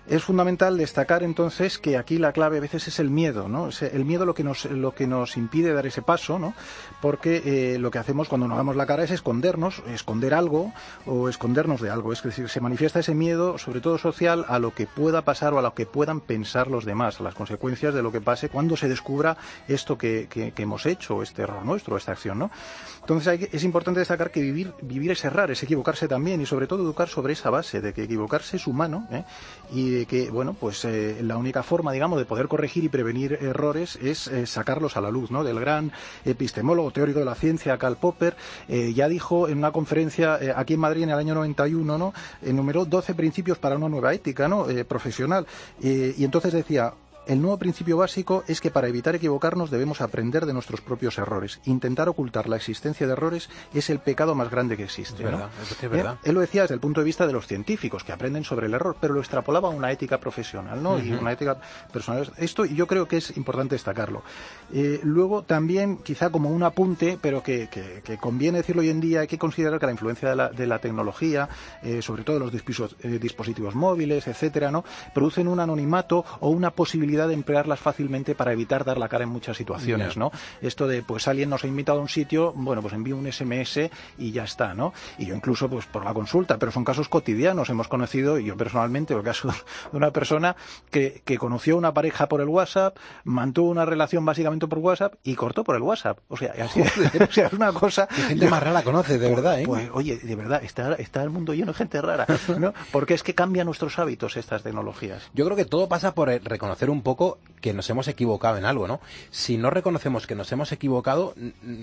Es fundamental destacar entonces que aquí la clave a veces es el miedo, ¿no? El miedo lo que nos impide dar ese paso, ¿no? Porque lo que hacemos cuando nos damos la cara es escondernos, esconder algo o escondernos de algo. Es decir, se manifiesta ese miedo, sobre todo social, a lo que pueda pasar o a lo que puedan pensar los demás, a las consecuencias de lo que pase cuando se descubra esto que hemos hecho, este error nuestro, esta acción, ¿no? Entonces es importante destacar que vivir es errar, es equivocarse también, y sobre todo educar sobre esa base de que equivocarse es humano, y de que, bueno, pues la única forma, digamos, de poder corregir y prevenir errores es sacarlos a la luz, ¿no? Del gran epistemólogo teórico de la ciencia, Karl Popper, ya dijo en una conferencia aquí en Madrid en el año 91, ¿no? Enumeró 12 principios para una nueva ética, ¿no? Profesional, y entonces decía: el nuevo principio básico es que para evitar equivocarnos debemos aprender de nuestros propios errores. Intentar ocultar la existencia de errores es el pecado más grande que existe. Es verdad, ¿no? es verdad. Él lo decía desde el punto de vista de los científicos, que aprenden sobre el error, pero lo extrapolaba a una ética profesional, ¿no? Y una ética personal. Esto yo creo que es importante destacarlo. Luego también, quizá como un apunte, pero que conviene decirlo hoy en día, hay que considerar que la influencia de la tecnología, sobre todo los dispositivos móviles, etcétera, ¿no? Producen un anonimato o una posibilidad de emplearlas fácilmente para evitar dar la cara en muchas situaciones, ¿no? Esto de, pues alguien nos ha invitado a un sitio, bueno, pues envío un SMS y ya está, ¿no? Y yo incluso, pues por la consulta, pero son casos cotidianos. Hemos conocido, y yo personalmente, el caso de una persona que conoció a una pareja por el WhatsApp, mantuvo una relación básicamente por WhatsApp y cortó por el WhatsApp. O sea, así, o sea, es una cosa... Qué gente más rara conoce, de verdad, ¿eh? Pues, oye, de verdad, está el mundo lleno de gente rara, ¿no? Porque es que cambian nuestros hábitos estas tecnologías. Yo creo que todo pasa por reconocer un poco que nos hemos equivocado en algo, ¿no? Si no reconocemos que nos hemos equivocado,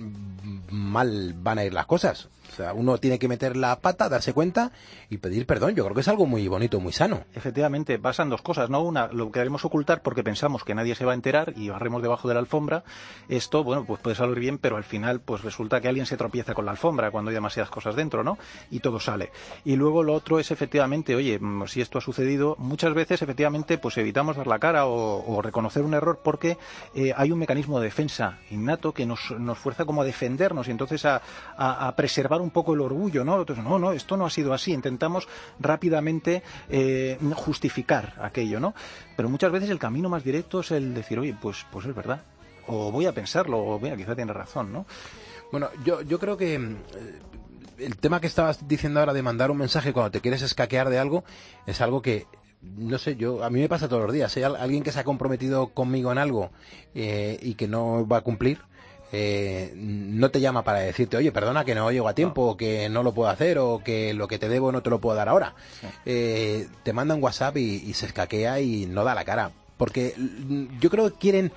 mal van a ir las cosas. O sea, uno tiene que meter la pata, darse cuenta y pedir perdón. Yo creo que es algo muy bonito, muy sano. Efectivamente, pasan dos cosas, ¿no? Una, lo queremos ocultar porque pensamos que nadie se va a enterar y barremos debajo de la alfombra. Esto, bueno, pues puede salir bien, pero al final pues resulta que alguien se tropieza con la alfombra cuando hay demasiadas cosas dentro, ¿no? Y todo sale. Y luego lo otro es efectivamente, oye, si esto ha sucedido, muchas veces efectivamente pues evitamos dar la cara o reconocer un error porque hay un mecanismo de defensa innato que nos fuerza como a defendernos y entonces a preservar un poco el orgullo, ¿no? Entonces, no, esto no ha sido así. Intentamos rápidamente justificar aquello, ¿no? Pero muchas veces el camino más directo es el decir, oye, pues es verdad. O voy a pensarlo, o mira, quizá tiene razón, ¿no? Bueno, yo creo que el tema que estabas diciendo ahora de mandar un mensaje cuando te quieres escaquear de algo es algo que, no sé, a mí me pasa todos los días. Hay alguien que se ha comprometido conmigo en algo y que no va a cumplir, no te llama para decirte, oye, perdona que no llego a tiempo, o que no lo puedo hacer, o que lo que te debo no te lo puedo dar ahora. Te manda un WhatsApp y se escaquea y no da la cara. Porque yo creo que quieren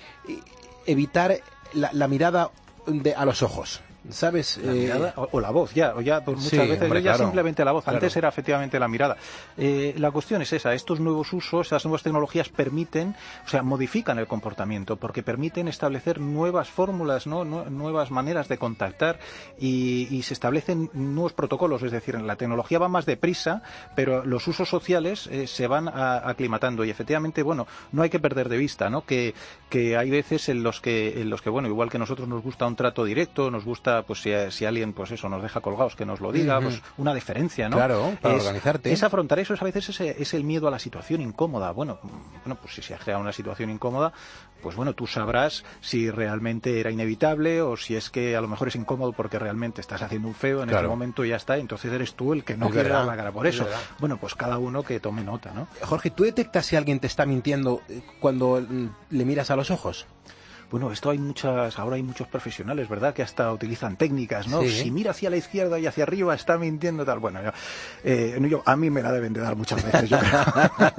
evitar la mirada a los ojos. ¿Sabes? La mirada o la voz, ya pues muchas veces hombre, ya claro, simplemente la voz, claro. Antes era efectivamente la mirada. La cuestión es esa, estos nuevos usos, estas nuevas tecnologías permiten, o sea, modifican el comportamiento, porque permiten establecer nuevas fórmulas, ¿no? Nuevas maneras de contactar y se establecen nuevos protocolos, es decir, la tecnología va más deprisa, pero los usos sociales se van aclimatando y efectivamente, bueno, no hay que perder de vista, ¿no? Que hay veces en los que, bueno, igual que a nosotros nos gusta un trato directo, nos gusta pues si alguien pues eso nos deja colgados que nos lo diga, pues una deferencia, ¿no? Claro, para organizarte. Es afrontar eso, a veces es el miedo a la situación incómoda. Bueno, pues si se ha creado una situación incómoda, pues bueno, tú sabrás si realmente era inevitable o si es que a lo mejor es incómodo porque realmente estás haciendo un feo en ese momento y ya está, entonces eres tú el que no quiere dar la cara por eso. Bueno, pues cada uno que tome nota, ¿no? Jorge, ¿tú detectas si alguien te está mintiendo cuando le miras a los ojos? Bueno, ahora hay muchos profesionales, ¿verdad?, que hasta utilizan técnicas, ¿no? Sí. Si mira hacia la izquierda y hacia arriba está mintiendo tal. Bueno, a mí me la deben de dar muchas veces, yo creo.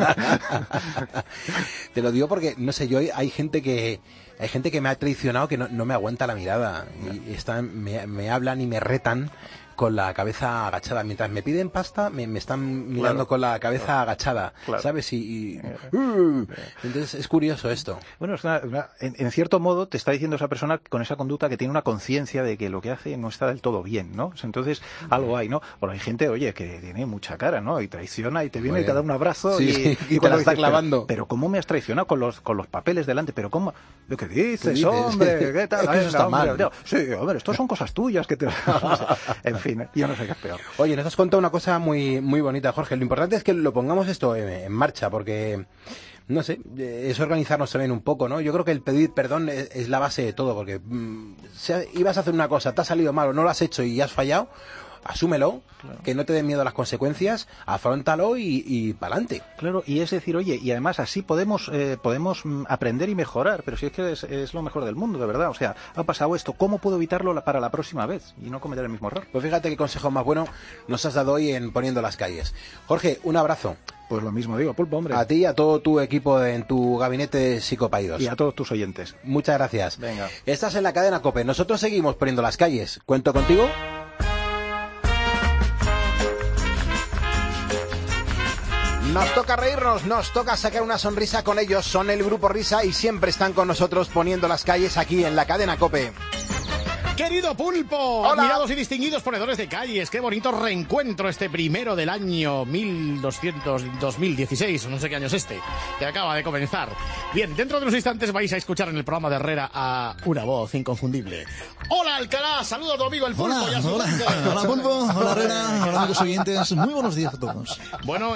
Te lo digo porque, no sé, hay gente que me ha traicionado que no me aguanta la mirada y me hablan y me retan con la cabeza agachada. Mientras me piden pasta, me están mirando con la cabeza agachada, ¿sabes? Entonces es curioso esto. Bueno, en cierto modo te está diciendo esa persona con esa conducta que tiene una conciencia de que lo que hace no está del todo bien, ¿no? Entonces algo hay, ¿no? Bueno, hay gente, oye, que tiene mucha cara, ¿no? Y traiciona y te viene y te da un abrazo y te la está clavando. Pero ¿cómo me has traicionado con los papeles delante? ¿Pero cómo? ¿Lo que dices, hombre? ¿Qué tal? Es que eso está mal. Sí, hombre, esto son cosas tuyas que te... En fin. fin, yo no sé qué es peor. Oye, nos has contado una cosa muy, muy bonita, Jorge. Lo importante es que lo pongamos esto en marcha, porque, no sé, es organizarnos también un poco, ¿no? Yo creo que el pedir perdón es la base de todo, porque ibas a hacer una cosa, te ha salido mal o no lo has hecho y has fallado, asúmelo, claro. Que no te den miedo a las consecuencias, afróntalo y pa'lante. Claro, y es decir, oye, y además así podemos aprender y mejorar, pero si es que es lo mejor del mundo, de verdad. O sea, ha pasado esto, ¿cómo puedo evitarlo para la próxima vez y no cometer el mismo error? Pues fíjate qué consejo más bueno nos has dado hoy en Poniendo las Calles. Jorge, un abrazo. Pues lo mismo digo, Pulpo, hombre. A ti y a todo tu equipo en tu gabinete de Psicopaidos. Y a todos tus oyentes. Muchas gracias. Venga. Estás en la cadena COPE. Nosotros seguimos Poniendo las Calles. ¿Cuento contigo? Nos toca reírnos, nos toca sacar una sonrisa con ellos. Son el Grupo Risa y siempre están con nosotros Poniendo las Calles aquí en la cadena COPE. Querido Pulpo, hola. Admirados y distinguidos ponedores de calles, qué bonito reencuentro este primero del año 2016, no sé qué año es este, que acaba de comenzar. Bien, dentro de unos instantes vais a escuchar en el programa de Herrera a una voz inconfundible. Hola Alcalá, saludo a tu amigo el Pulpo. Hola Pulpo, hola Herrera, hola amigos oyentes, muy buenos días a todos. Bueno,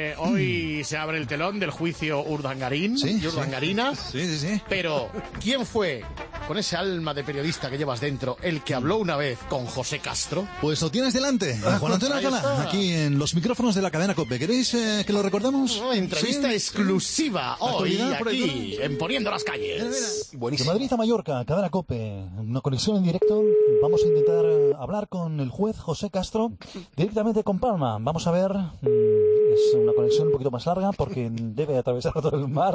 hoy se abre el telón del juicio Urdangarín y Urdangarina. Sí. Pero, ¿quién fue, con ese alma de periodista que llevas dentro, el que habló una vez con José Castro? Pues lo tienes delante, Juan Antonio Alcalá, aquí en los micrófonos de la cadena COPE. ¿Queréis que lo recordemos? Entrevista exclusiva hoy aquí en Poniendo las Calles. De Madrid a Mallorca, cadena COPE, una conexión en directo. Vamos a intentar hablar con el juez José Castro directamente con Palma. Vamos a ver, es una conexión un poquito más larga porque debe atravesar todo el mar.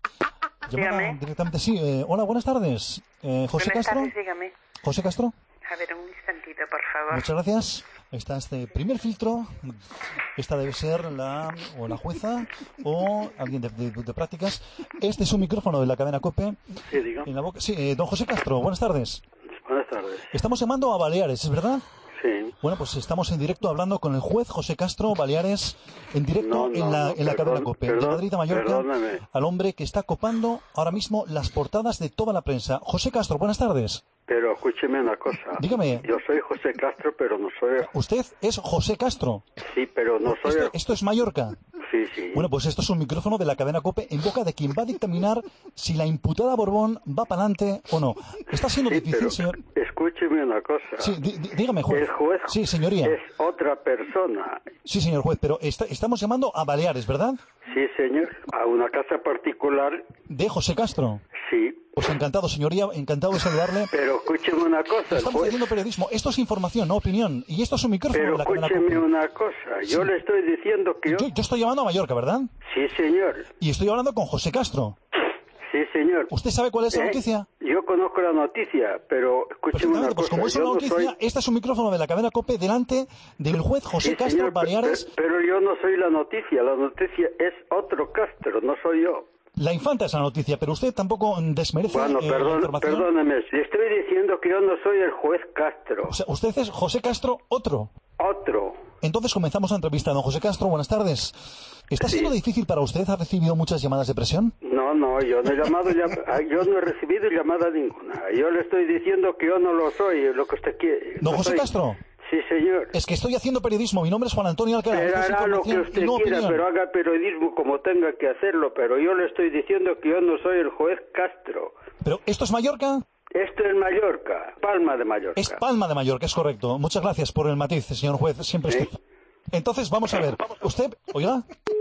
Dígame. Directamente, sí. Hola, buenas tardes. José Castro. Buenas tardes, dígame. José Castro. A ver, un instantito, por favor. Muchas gracias. Está este primer filtro. Esta debe ser la jueza o alguien de prácticas. Este es un micrófono de la cadena COPE. Sí, diga. En la boca. Sí, don José Castro, buenas tardes. Buenas tardes. Estamos llamando a Baleares, ¿es verdad? Sí. Bueno, pues estamos en directo hablando con el juez José Castro, Baleares, en directo en la cadena COPE, de Madrid a Mallorca, perdóname. Al hombre que está copando ahora mismo las portadas de toda la prensa. José Castro, buenas tardes. Pero escúcheme una cosa. Dígame. Yo soy José Castro, pero no soy... ¿Usted es José Castro? Sí, pero no soy... ¿Esto es Mallorca? Sí. Bueno, pues esto es un micrófono de la cadena COPE en boca de quien va a dictaminar si la imputada Borbón va para adelante o no. Está siendo difícil, pero señor. Escúcheme una cosa. Sí, dígame, juez. El juez sí, señoría. Es otra persona. Sí, señor juez, pero estamos llamando a Baleares, ¿verdad? Sí, señor. A una casa particular. ¿De José Castro? Sí. Pues encantado, señoría, encantado de saludarle. Pero escúcheme una cosa. Estamos haciendo periodismo. Esto es información, no opinión. Y esto es un micrófono de la cadena COPE. Pero escúcheme una cosa. Yo le estoy diciendo que yo estoy llamando a Mallorca, ¿verdad? Sí, señor. Y estoy hablando con José Castro. Sí, señor. ¿Usted sabe cuál es la noticia? Yo conozco la noticia, pero escúcheme una pues cosa. como es una noticia, este es un micrófono de la cadena COPE delante del juez José Castro, señor, Baleares. Pero yo no soy la noticia es otro Castro, no soy yo. La infanta es la noticia, pero usted tampoco desmerece la información. Perdóneme, le estoy diciendo que yo no soy el juez Castro. O sea, usted es José Castro, otro. Otro. Entonces comenzamos la entrevista. Don José Castro, buenas tardes. ¿Está siendo difícil para usted? ¿Ha recibido muchas llamadas de presión? No, yo no he recibido llamada ninguna. Yo le estoy diciendo que yo no lo soy, lo que usted quiere. Don José Castro. Sí, señor. Es que estoy haciendo periodismo. Mi nombre es Juan Antonio Alcalá. Pero hará lo que usted quiera, pero haga periodismo como tenga que hacerlo. Pero yo le estoy diciendo que yo no soy el juez Castro. ¿Pero esto es Mallorca? Esto es Mallorca, Palma de Mallorca. Es Palma de Mallorca, es correcto. Muchas gracias por el matiz, señor juez. Siempre estoy... Entonces, vamos a ver. ¿Usted, oiga?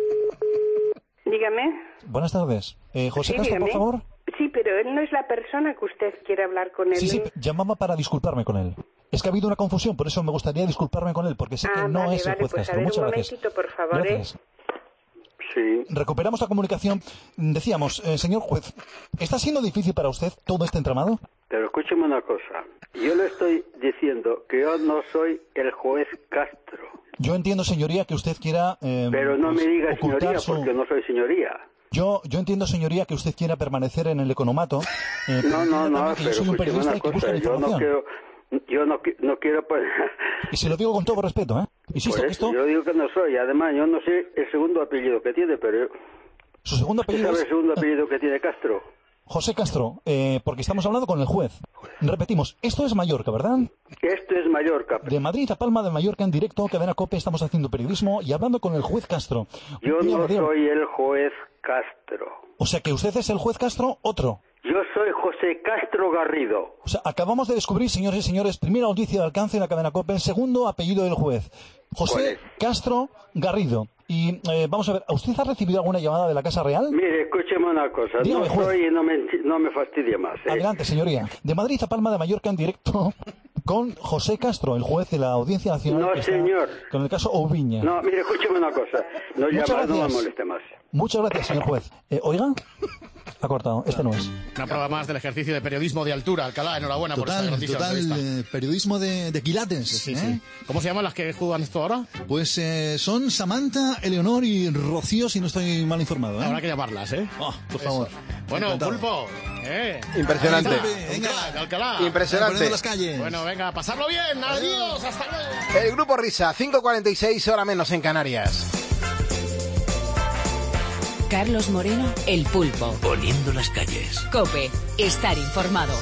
Dígame. Buenas tardes. José Sí, Castro, dígame. por favor. Sí, pero él no es la persona que usted quiere hablar con él. Sí, ¿eh? llamaba para disculparme con él. Es que ha habido una confusión, por eso me gustaría disculparme con él, porque sé que no es el juez pues Castro. a ver, Muchas un gracias. momentito, por favor, Gracias. Sí. Recuperamos la comunicación. Decíamos, señor juez, ¿está siendo difícil para usted todo este entramado? Pero escúcheme una cosa. Yo le estoy diciendo que yo no soy el juez Castro. Yo entiendo, señoría, que usted quiera... Pero no me diga señoría, porque no soy señoría. Yo entiendo, señoría, que usted quiera permanecer en el economato. No, pero yo soy un periodista que busca la información. Yo no quiero... Y se lo digo con todo respeto, ¿eh? Insisto que esto... Yo digo que no soy. Además, yo no sé el segundo apellido que tiene, pero... ¿Su segundo apellido ¿Sabe es...? el segundo apellido que tiene Castro? José Castro, porque estamos hablando con el juez. Repetimos, esto es Mallorca, ¿verdad? Esto es Mallorca. De Madrid a Palma de Mallorca en directo, Cadena COPE, estamos haciendo periodismo y hablando con el juez Castro. Yo no soy el juez Castro. O sea que usted es el juez Castro, otro. Yo soy José Castro Garrido. O sea, acabamos de descubrir, señores y señores, primera noticia de alcance en la Cadena COPE, segundo apellido del juez. José Castro Garrido. Y vamos a ver, ¿usted ha recibido alguna llamada de la Casa Real? Mire, escúcheme una cosa. Dígame, no soy y no me fastidie más. Adelante, señoría. De Madrid a Palma de Mallorca en directo con José Castro, el juez de la Audiencia Nacional. No, señor. Con el caso Oubiña. No, mire, escúcheme una cosa. No me moleste más. Muchas gracias, señor juez. Oiga, ha cortado. Este no es. Una prueba más del ejercicio de periodismo de altura. Alcalá, enhorabuena por esta noticia. Total, periodismo de quilates. Sí. ¿Cómo se llaman las que juegan esto ahora? Pues son Samantha, Eleonor y Rocío, si no estoy mal informado. Habrá que llamarlas, ¿eh? Por favor. Bueno, Encantado. Pulpo. Impresionante. Venga, Alcalá. Impresionante. Las calles. Bueno, venga, pasarlo bien. Adiós, hasta luego. El Grupo Risa, 5:46, hora menos en Canarias. Carlos Moreno, El Pulpo. Poniendo las calles. COPE, estar informado.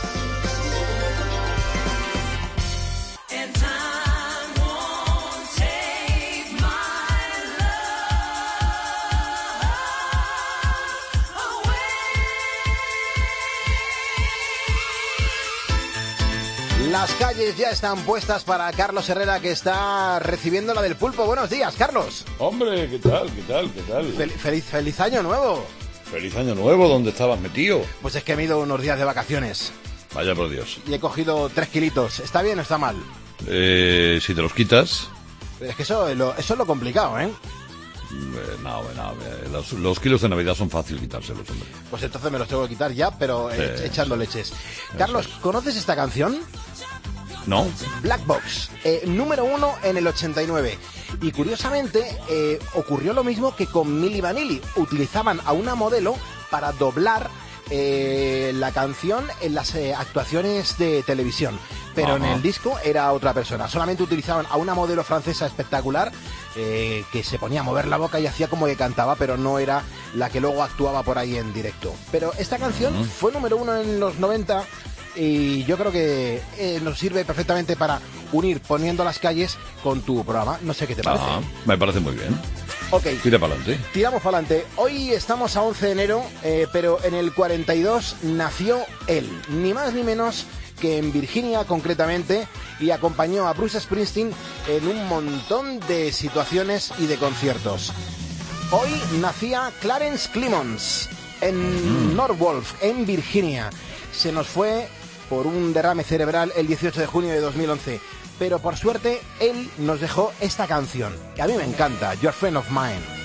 Las calles ya están puestas para Carlos Herrera, que está recibiendo la del Pulpo. Buenos días, Carlos. Hombre, ¿qué tal? Feliz año nuevo. Feliz año nuevo, ¿dónde estabas metido? Pues es que me he ido unos días de vacaciones. Vaya por Dios. Y he cogido 3 kilitos. ¿Está bien o está mal? Si te los quitas... Es que eso es lo complicado, ¿eh? No, los kilos de Navidad son fáciles quitárselos, hombre. Pues entonces me los tengo que quitar ya, pero echando leches. Carlos, ¿conoces esta canción? No. Black Box, número 1 en el 89. Y curiosamente ocurrió lo mismo que con Milli Vanilli. Utilizaban a una modelo para doblar la canción en las actuaciones de televisión. Pero en el disco era otra persona. Solamente utilizaban a una modelo francesa espectacular que se ponía a mover la boca y hacía como que cantaba, pero no era la que luego actuaba por ahí en directo. Pero esta canción fue número 1 en los 90 y yo creo que nos sirve perfectamente para unir Poniendo las calles con tu programa. No sé qué te parece. Me parece muy bien. Ok. Tira para adelante. Tiramos para adelante. Hoy estamos a 11 de enero, pero en el 42 nació él, ni más ni menos que en Virginia concretamente, y acompañó a Bruce Springsteen en un montón de situaciones y de conciertos. Hoy nacía Clarence Clemons en Norwolk, en Virginia. Se nos fue por un derrame cerebral el 18 de junio de 2011. Pero por suerte, él nos dejó esta canción, que a mí me encanta, Your Friend of Mine.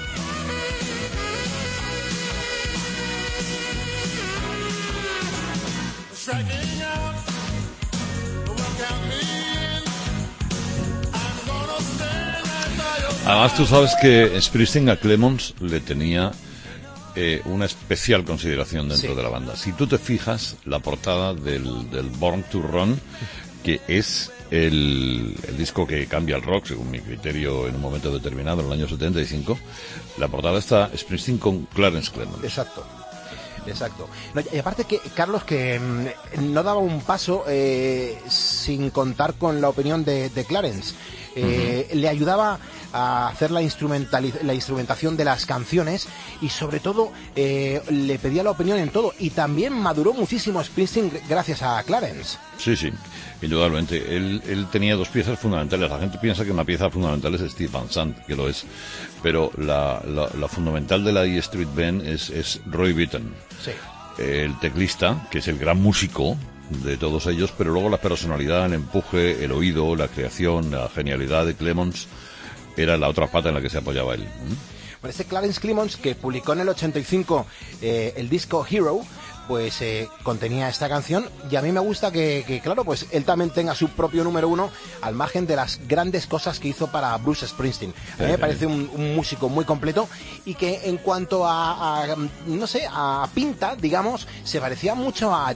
Además, tú sabes que Springsteen a Clemons le tenía una especial consideración dentro de la banda. Si tú te fijas, la portada del Born to Run, que es el disco que cambia el rock, según mi criterio, en un momento determinado, en el año 75, la portada está Springsteen con Clarence Clemons. Exacto. No, y aparte que Carlos, que no daba un paso sin contar con la opinión de Clarence. Le ayudaba a hacer la instrumentación de las canciones y sobre todo le pedía la opinión en todo, y también maduró muchísimo Springsteen gracias a Clarence. Sí, indudablemente. Él tenía dos piezas fundamentales. La gente piensa que una pieza fundamental es Steve Van Sant, que lo es, pero la fundamental de la E Street Band es Roy Bittan, el teclista, que es el gran músico de todos ellos, pero luego la personalidad, el empuje, el oído, la creación, la genialidad de Clemons era la otra pata en la que se apoyaba él. Bueno, este Clarence Clemons, que publicó en el 85 el disco Hero, pues contenía esta canción, y a mí me gusta que claro, pues él también tenga su propio número 1 al margen de las grandes cosas que hizo para Bruce Springsteen. A mí me parece un músico muy completo, y que en cuanto a pinta, digamos, se parecía mucho a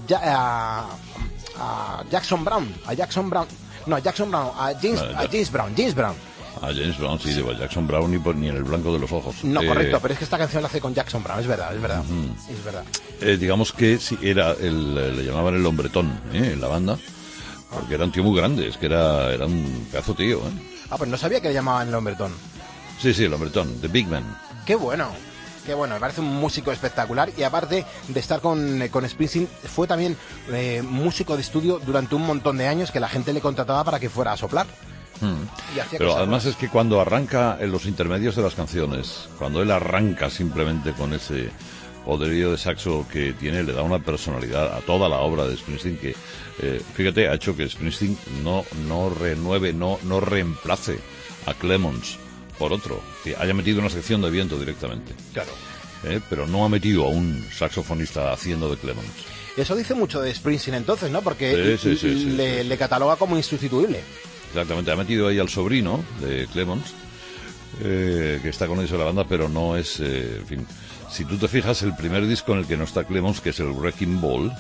James Brown. A James Brown, sí, lleva Jackson Brown ni en el blanco de los ojos. No, correcto, pero es que esta canción la hace con Jackson Brown, es verdad. Es verdad. Digamos que sí, le llamaban el hombretón, en la banda, porque era un tío muy grande, es que era un pedazo tío, pues no sabía que le llamaban el hombretón. Sí, el hombretón, The Big Man. Qué bueno, me parece un músico espectacular y aparte de estar con Springsteen, fue también músico de estudio durante un montón de años que la gente le contrataba para que fuera a soplar. Pero además es que cuando arranca en los intermedios de las canciones, cuando él arranca simplemente con ese poderío de saxo que tiene, le da una personalidad a toda la obra de Springsteen que, fíjate, ha hecho que Springsteen no renueve, no reemplace a Clemons por otro, que haya metido una sección de viento directamente. Claro. Pero no ha metido a un saxofonista haciendo de Clemons. Eso dice mucho de Springsteen entonces, ¿no? Porque le cataloga como insustituible. Exactamente, ha metido ahí al sobrino de Clemons, que está con ellos en la banda, pero no es, en fin, si tú te fijas, el primer disco en el que no está Clemons, que es el Wrecking Ball,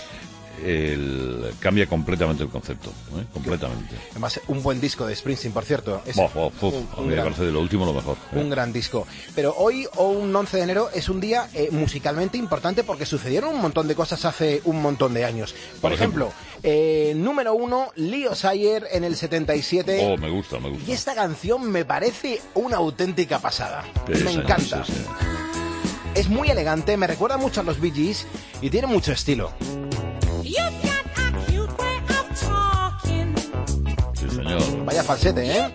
cambia completamente el concepto, completamente. Además, un buen disco de Springsteen, por cierto. A mí me parece de lo último lo mejor. Un gran disco. Pero hoy, un 11 de enero, es un día musicalmente importante porque sucedieron un montón de cosas hace un montón de años. Por ejemplo, número 1, Leo Sayer en el 77. Me gusta. Y esta canción me parece una auténtica pasada. Me encanta. Sí. Es muy elegante, me recuerda mucho a los Bee Gees y tiene mucho estilo. Sí, señor. Vaya falsete, ¿eh?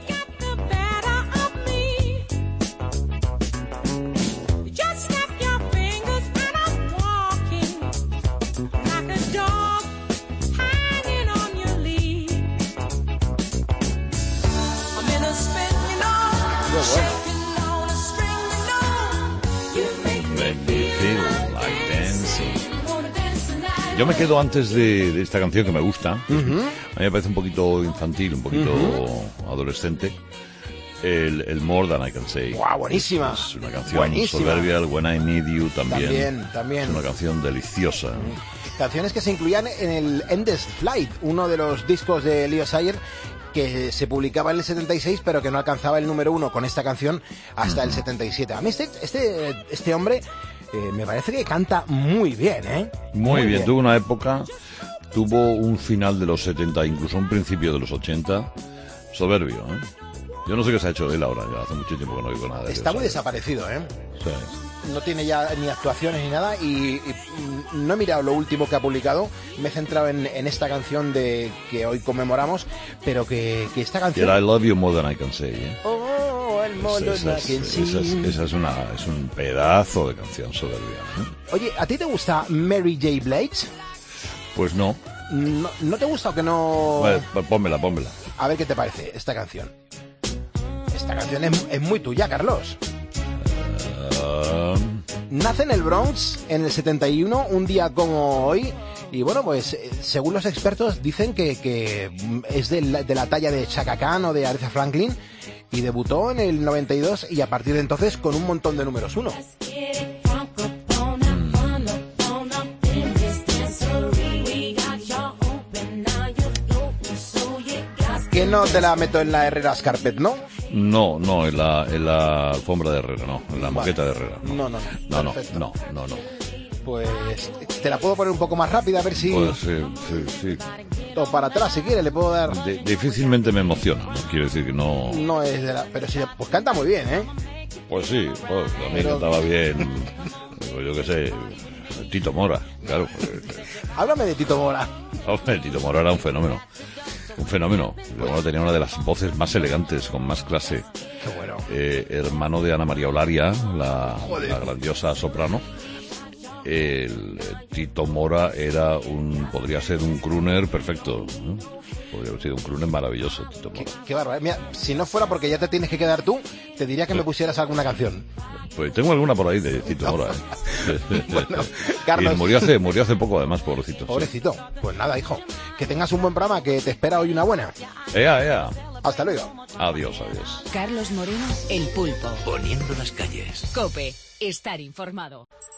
Yo me quedo antes de esta canción que me gusta. A mí me parece un poquito infantil, un poquito adolescente. El More Than I Can Say. ¡Guau, buenísima! Es una canción soberbia. El When I Need You también. También. Es una canción deliciosa. Canciones que se incluían en el Endless Flight, uno de los discos de Leo Sayer que se publicaba en el 76, pero que no alcanzaba el número 1 con esta canción hasta el 77. A mí este hombre me parece que canta muy bien, ¿eh? Muy bien. Tuvo una época, tuvo un final de los 70, incluso un principio de los 80, soberbio, ¿eh? Yo no sé qué se ha hecho de él ahora, ya hace mucho tiempo que no oigo nada de él. Está muy desaparecido, ¿eh? Sí. No tiene ya ni actuaciones ni nada y no he mirado lo último que ha publicado. Me he centrado en esta canción que hoy conmemoramos, pero que esta canción... Era I Love You More Than I Can Say, ¿eh? El More Than I Can Say. Esa es un pedazo de canción soberbia, ¿eh? Oye, ¿a ti te gusta Mary J. Blige? Pues no. ¿No te gusta o que no...? Vale, pónmela. A ver qué te parece esta canción. Esta canción es muy tuya, Carlos. Nace en el Bronx en el 71, un día como hoy, y bueno, pues según los expertos dicen que es de la talla de Chaka Khan o de Aretha Franklin, y debutó en el 92 y a partir de entonces con un montón de números 1. Que no te la meto en la Herrera's Carpet, ¿no? No, en la alfombra de Herrera, no, en la moqueta de Herrera. No. No. Pues te la puedo poner un poco más rápida, a ver si... Pues sí. O para atrás, si quieres, le puedo dar... Difícilmente me emociona, no quiero decir que no... No es de la... Pero sí, pues canta muy bien, ¿eh? Pues sí, a mí cantaba bien, yo qué sé, Tito Mora, claro. Háblame de Tito Mora. Hombre, Tito Mora era un fenómeno. Luego tenía una de las voces más elegantes, con más clase. Qué bueno. Hermano de Ana María Olaria, la grandiosa soprano. El Tito Mora podría ser un crooner perfecto, ¿no? Podría haber sido un crooner maravilloso, Tito Mora. Qué bárbaro. Mira, si no fuera porque ya te tienes que quedar tú, te diría que me pusieras alguna canción. Pues tengo alguna por ahí de Tito Mora. Bueno, Carlos. Y murió hace poco, además, pobrecito. Pobrecito. Sí. Pues nada, hijo. Que tengas un buen programa, que te espera hoy una buena. Ea. Hasta luego. Adiós. Carlos Moreno, El Pulpo. Poniendo las calles. COPE. Estar informado.